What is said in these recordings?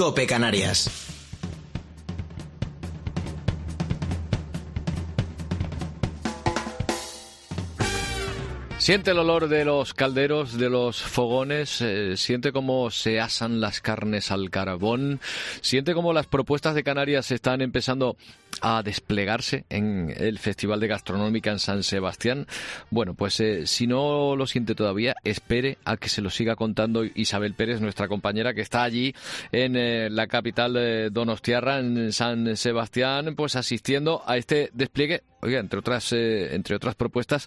COPE Canarias. Siente el olor de los calderos, de los fogones, siente cómo se asan las carnes al carbón, siente cómo las propuestas de Canarias están empezando a desplegarse en el Festival de Gastronómica en San Sebastián. Bueno, pues si no lo siente todavía, espere a que se lo siga contando Isabel Pérez, nuestra compañera que está allí en la capital donostiarra, en San Sebastián, pues asistiendo a este despliegue, oiga, entre otras propuestas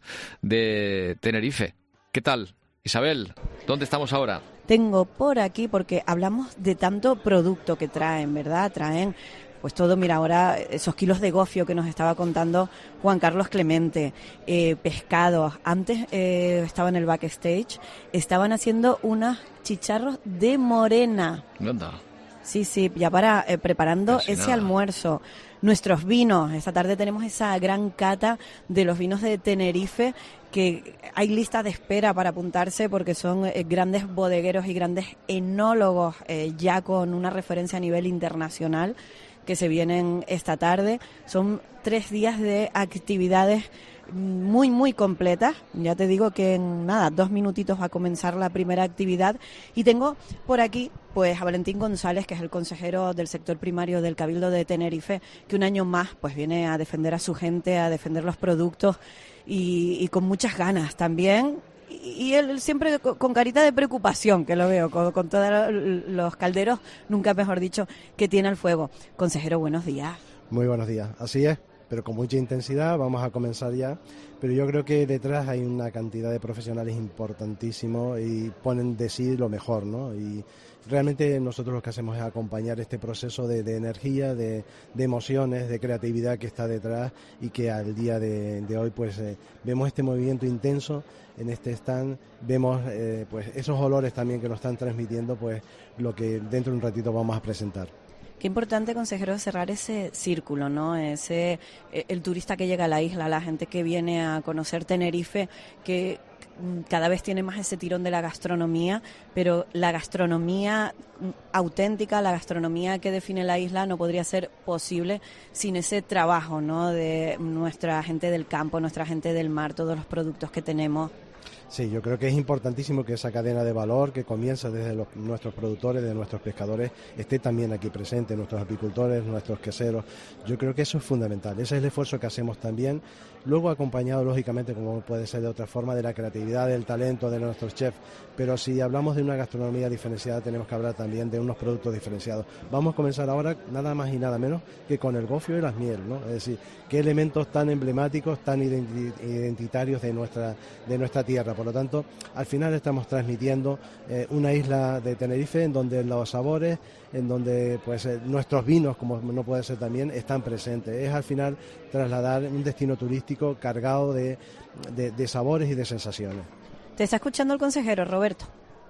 de Tenerife. ¿Qué tal, Isabel? ¿Dónde estamos ahora? Tengo por aquí, porque hablamos de tanto producto que traen, ¿verdad? Traen pues todo, mira, ahora esos kilos de gofio que nos estaba contando Juan Carlos Clemente, pescados. Antes estaba en el backstage, estaban haciendo unos chicharros de morena. ¿Dónde? Sí, ya para preparando ese almuerzo. Nuestros vinos, esta tarde tenemos esa gran cata de los vinos de Tenerife, que hay lista de espera para apuntarse porque son grandes bodegueros y grandes enólogos ya con una referencia a nivel internacional que se vienen esta tarde. Son 3 días de actividades muy, muy completas. Ya te digo que en 2 minutitos va a comenzar la primera actividad. Y tengo por aquí pues a Valentín González, que es el consejero del sector primario del Cabildo de Tenerife, que un año más pues viene a defender a su gente, a defender los productos y con muchas ganas también. Y él siempre con carita de preocupación, que lo veo, con todos los calderos, nunca mejor dicho, que tiene al fuego. Consejero, buenos días. Muy buenos días, así es, pero con mucha intensidad. Vamos a comenzar ya, pero yo creo que detrás hay una cantidad de profesionales importantísimos y ponen de sí lo mejor, ¿no? Y realmente nosotros lo que hacemos es acompañar este proceso de energía, de emociones, de creatividad que está detrás, y que al día de hoy pues vemos este movimiento intenso en este stand, vemos pues esos olores también que nos están transmitiendo pues lo que dentro de un ratito vamos a presentar. Qué importante, consejero, cerrar ese círculo, ¿no? El turista que llega a la isla, la gente que viene a conocer Tenerife, que cada vez tiene más ese tirón de la gastronomía, pero la gastronomía auténtica, la gastronomía que define la isla no podría ser posible sin ese trabajo, ¿no? De nuestra gente del campo, nuestra gente del mar, todos los productos que tenemos. Sí, yo creo que es importantísimo que esa cadena de valor que comienza desde nuestros productores, de nuestros pescadores, esté también aquí presente, nuestros apicultores, nuestros queseros. Yo creo que eso es fundamental, ese es el esfuerzo que hacemos también, luego acompañado lógicamente, como puede ser de otra forma, de la creatividad, del talento de nuestros chefs. Pero si hablamos de una gastronomía diferenciada, tenemos que hablar también de unos productos diferenciados. Vamos a comenzar ahora nada más y nada menos que con el gofio y las miel, ¿no? Es decir, qué elementos tan emblemáticos, tan identitarios de nuestra tierra. Por lo tanto, al final estamos transmitiendo una isla de Tenerife en donde los sabores, en donde pues nuestros vinos, como no puede ser también, están presentes. Es al final trasladar un destino turístico cargado de sabores y de sensaciones. Te está escuchando el consejero, Roberto.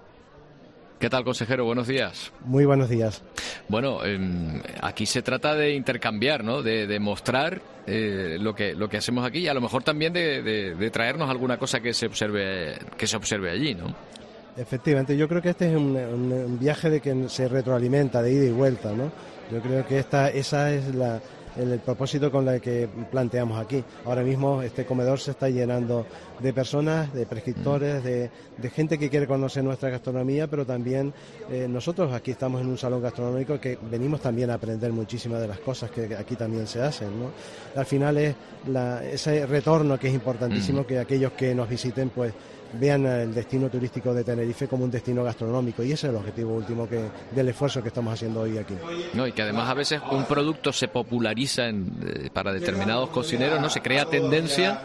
¿Qué tal, consejero? Buenos días. Muy buenos días. Bueno, aquí se trata de intercambiar, ¿no? De mostrar lo que hacemos aquí, y a lo mejor también de traernos alguna cosa que se observe allí, ¿no? Efectivamente, yo creo que este es un viaje de que se retroalimenta, de ida y vuelta, ¿no? Yo creo que esa es el propósito con el que planteamos aquí. Ahora mismo este comedor se está llenando de personas, de prescriptores, de gente que quiere conocer nuestra gastronomía, pero también nosotros aquí estamos en un salón gastronómico que venimos también a aprender muchísimas de las cosas que aquí también se hacen, ¿no? Al final es ese retorno que es importantísimo, que aquellos que nos visiten pues vean el destino turístico de Tenerife como un destino gastronómico, y ese es el objetivo último del esfuerzo que estamos haciendo hoy aquí. No, y que además a veces un producto se populariza para determinados cocineros, no se crea tendencia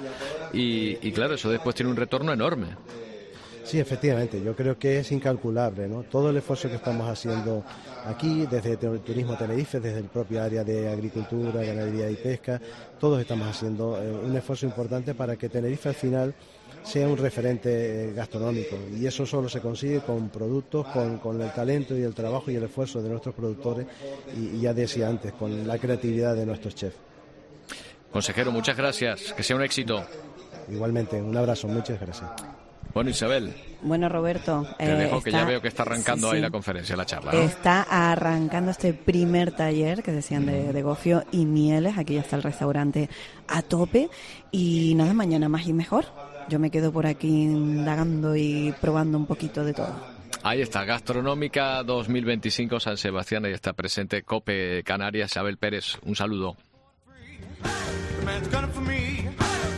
y claro, eso después tiene un retorno enorme. Sí, efectivamente, yo creo que es incalculable, ¿no? Todo el esfuerzo que estamos haciendo aquí, desde Turismo Tenerife, desde el propio área de agricultura, ganadería y pesca, todos estamos haciendo un esfuerzo importante para que Tenerife al final sea un referente gastronómico, y eso solo se consigue con productos, con el talento y el trabajo y el esfuerzo de nuestros productores, y ya decía antes, con la creatividad de nuestros chefs. Consejero, muchas gracias, que sea un éxito. Igualmente, un abrazo, muchas gracias. Bueno, Isabel. Bueno, Roberto. Te dejo, que ya veo que está arrancando ahí la conferencia, la charla, ¿no? Está arrancando este primer taller que decían de gofio y mieles. Aquí ya está el restaurante a tope. Y nada, mañana más y mejor. Yo me quedo por aquí indagando y probando un poquito de todo. Ahí está, Gastronómica 2025 San Sebastián, ahí está presente COPE Canarias. Isabel Pérez, un saludo.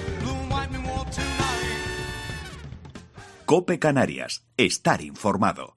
COPE Canarias, estar informado.